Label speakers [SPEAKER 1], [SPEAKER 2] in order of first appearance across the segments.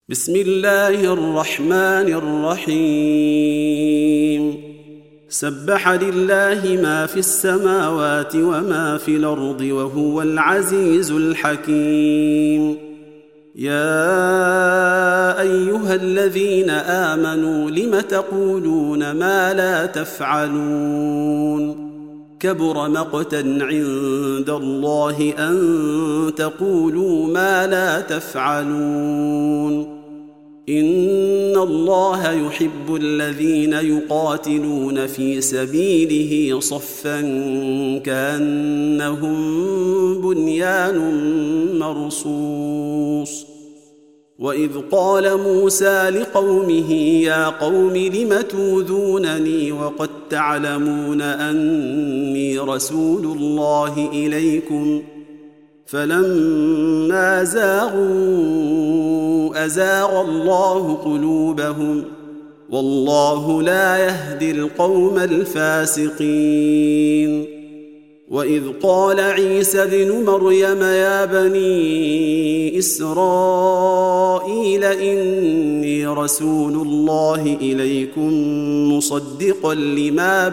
[SPEAKER 1] بسم الله الرحمن الرحيم سبح لله ما في السماوات وما في الأرض وهو العزيز الحكيم يا أيها الذين آمنوا لم تقولون ما لا تفعلون كبر مقتا عند الله أن تقولوا ما لا تفعلون إن الله يحب الذين يقاتلون في سبيله صفا كأنهم بنيان مرصوص وإذ قال موسى لقومه يا قوم لم توذونني وقد تعلمون أني رسول الله إليكم فلما زاغوا أزاغ الله قلوبهم والله لا يهدي القوم الفاسقين وإذ قال عيسى ابن مريم يا بني إسرائيل إني رسول الله إليكم مصدقا لما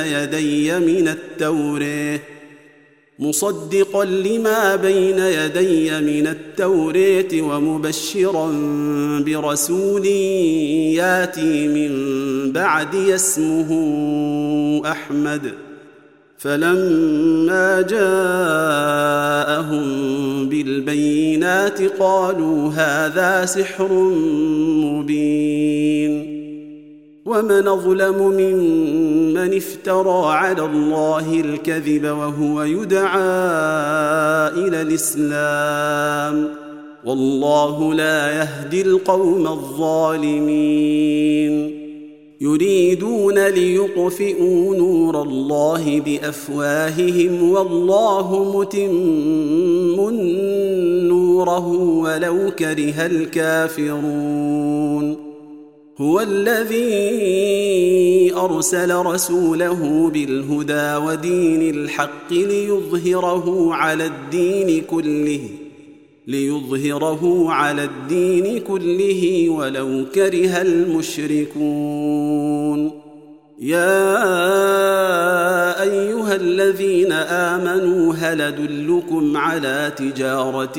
[SPEAKER 1] بين يدي من التوراة ومبشرا برسول ياتي من بعدي اسمه أحمد فلما جاءهم بالبينات قالوا هذا سحر مبين ومن أظلم ممن افترى على الله الكذب وهو يدعى إلى الإسلام والله لا يهدي القوم الظالمين يريدون ليطفئوا نور الله بأفواههم والله متم نوره ولو كره الكافرون هو الذي أرسل رسوله بالهدى ودين الحق ليظهره على الدين كله ولو كره المشركون يا أيها الذين آمنوا هل أدلكم على تجارة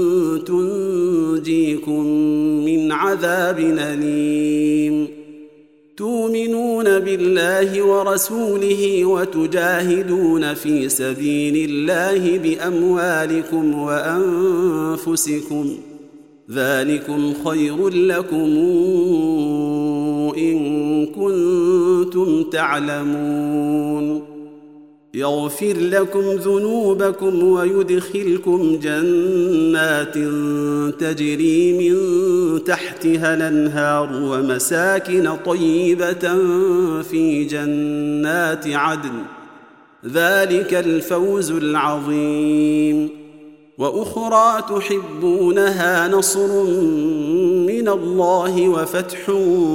[SPEAKER 1] تنجيكم من عذاب أليم تؤمنون بالله ورسوله وتجاهدون في سبيل الله بأموالكم وأنفسكم ذلكم خير لكم إن كنتم تعلمون يغفر لكم ذنوبكم ويدخلكم جنات تجري من تحتها الأنهار ومساكن طيبة في جنات عدن ذلك الفوز العظيم وأخرى تحبونها نصر من الله وفتح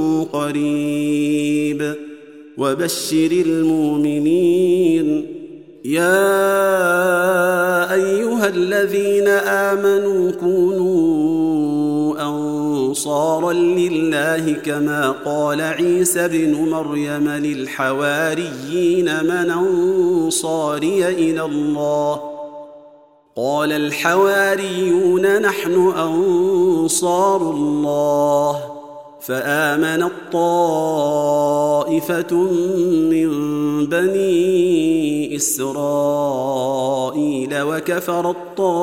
[SPEAKER 1] قريب وبشر المؤمنين يا أيها الذين آمنوا كونوا أنصارا لله كما قال عيسى ابن مريم للحواريين من أنصاري إلى الله قال الحواريون نحن أنصار الله فآمنت طائفة من بني إسرائيل وكفرت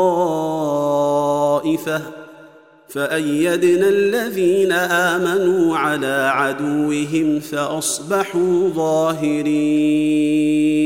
[SPEAKER 1] طائفة فأيدنا الذين آمنوا على عدوهم فأصبحوا ظاهرين